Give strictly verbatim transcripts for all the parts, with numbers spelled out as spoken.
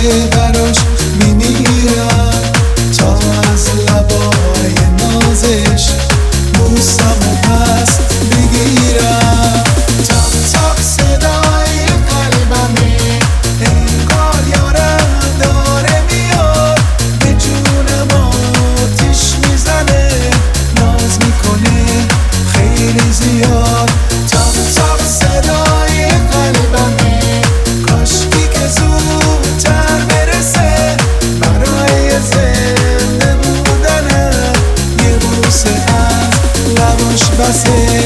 براش میمیرم تا از لبای نازش بوسمو پس بگیرم. تاق تاق صدای قلبمه، انگار یارم داره میاد به جونم آتیش میزنه، ناز میکنه خیلی زیاد. تاق تاق صدای قلبمه، کاشکی که زودتر برسه برای زنده بودنم، یه بوسه از لباش بسه.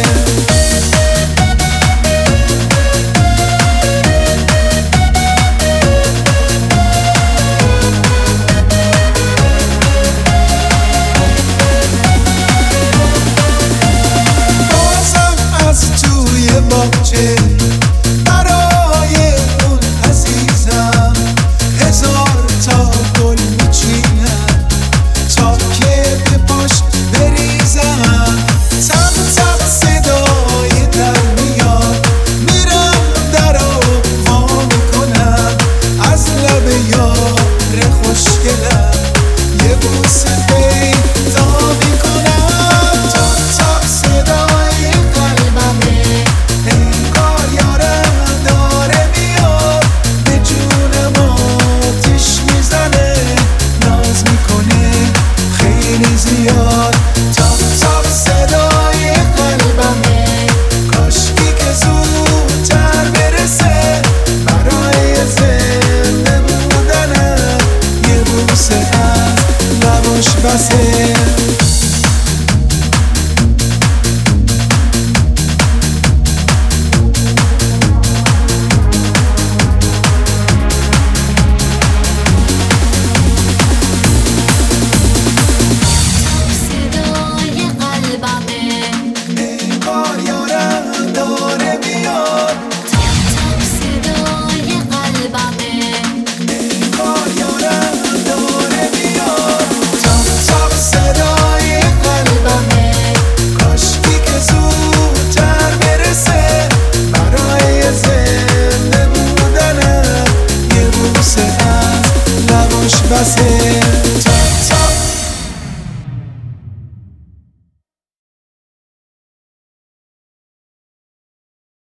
باغچه برای اون عزیزم هزار تا گل میچینم تا که به پاش بریزم. تق تق صدای در میاد، میرم درو وا میکنم، از لب یار خوشگلم یه بوسه پیدا میکنم. تق تق صدای قلبمه، انگار یارم داره میاد به جونم آتیش میزنه، ناز میکنه خیلی زیاد. تاق تاق صدای قلبمه، کاشکی که زودتر برسه برای زنده بودنم، یه بوسه از لباش بسه. بسه